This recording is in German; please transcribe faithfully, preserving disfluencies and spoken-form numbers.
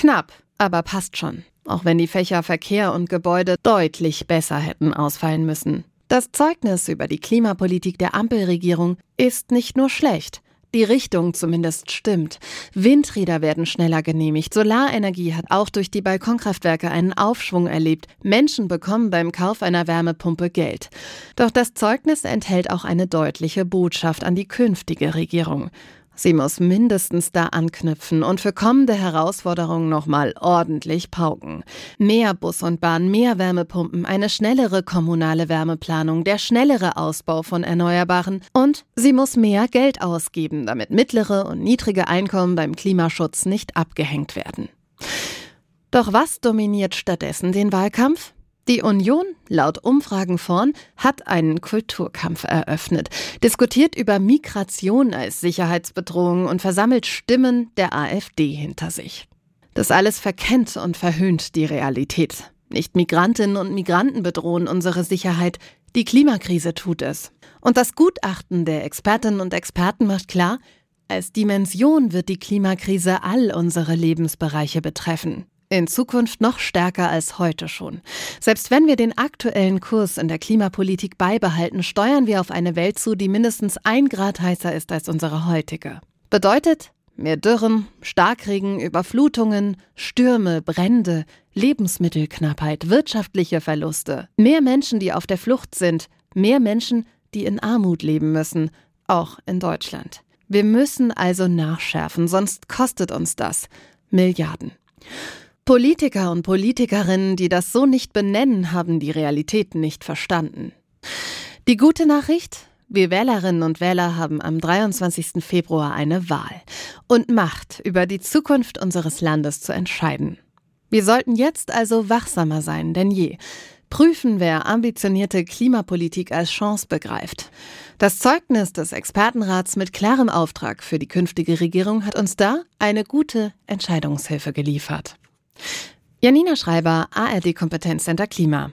Knapp, aber passt schon. Auch wenn die Fächer Verkehr und Gebäude deutlich besser hätten ausfallen müssen. Das Zeugnis über die Klimapolitik der Ampelregierung ist nicht nur schlecht. Die Richtung zumindest stimmt. Windräder werden schneller genehmigt. Solarenergie hat auch durch die Balkonkraftwerke einen Aufschwung erlebt. Menschen bekommen beim Kauf einer Wärmepumpe Geld. Doch das Zeugnis enthält auch eine deutliche Botschaft an die künftige Regierung. Sie muss mindestens da anknüpfen und für kommende Herausforderungen nochmal ordentlich pauken. Mehr Bus und Bahn, mehr Wärmepumpen, eine schnellere kommunale Wärmeplanung, der schnellere Ausbau von Erneuerbaren und sie muss mehr Geld ausgeben, damit mittlere und niedrige Einkommen beim Klimaschutz nicht abgehängt werden. Doch was dominiert stattdessen den Wahlkampf? Die Union, laut Umfragen vorn, hat einen Kulturkampf eröffnet, diskutiert über Migration als Sicherheitsbedrohung und versammelt Stimmen der AfD hinter sich. Das alles verkennt und verhöhnt die Realität. Nicht Migrantinnen und Migranten bedrohen unsere Sicherheit, die Klimakrise tut es. Und das Gutachten der Expertinnen und Experten macht klar, als Dimension wird die Klimakrise all unsere Lebensbereiche betreffen. In Zukunft noch stärker als heute schon. Selbst wenn wir den aktuellen Kurs in der Klimapolitik beibehalten, steuern wir auf eine Welt zu, die mindestens ein Grad heißer ist als unsere heutige. Bedeutet mehr Dürren, Starkregen, Überflutungen, Stürme, Brände, Lebensmittelknappheit, wirtschaftliche Verluste. Mehr Menschen, die auf der Flucht sind. Mehr Menschen, die in Armut leben müssen. Auch in Deutschland. Wir müssen also nachschärfen, sonst kostet uns das Milliarden. Politiker und Politikerinnen, die das so nicht benennen, haben die Realität nicht verstanden. Die gute Nachricht? Wir Wählerinnen und Wähler haben am dreiundzwanzigsten Februar eine Wahl und Macht, über die Zukunft unseres Landes zu entscheiden. Wir sollten jetzt also wachsamer sein denn je. Prüfen, wer ambitionierte Klimapolitik als Chance begreift. Das Zeugnis des Expertenrats mit klarem Auftrag für die künftige Regierung hat uns da eine gute Entscheidungshilfe geliefert. Janina Schreiber, A R D Kompetenzcenter Klima.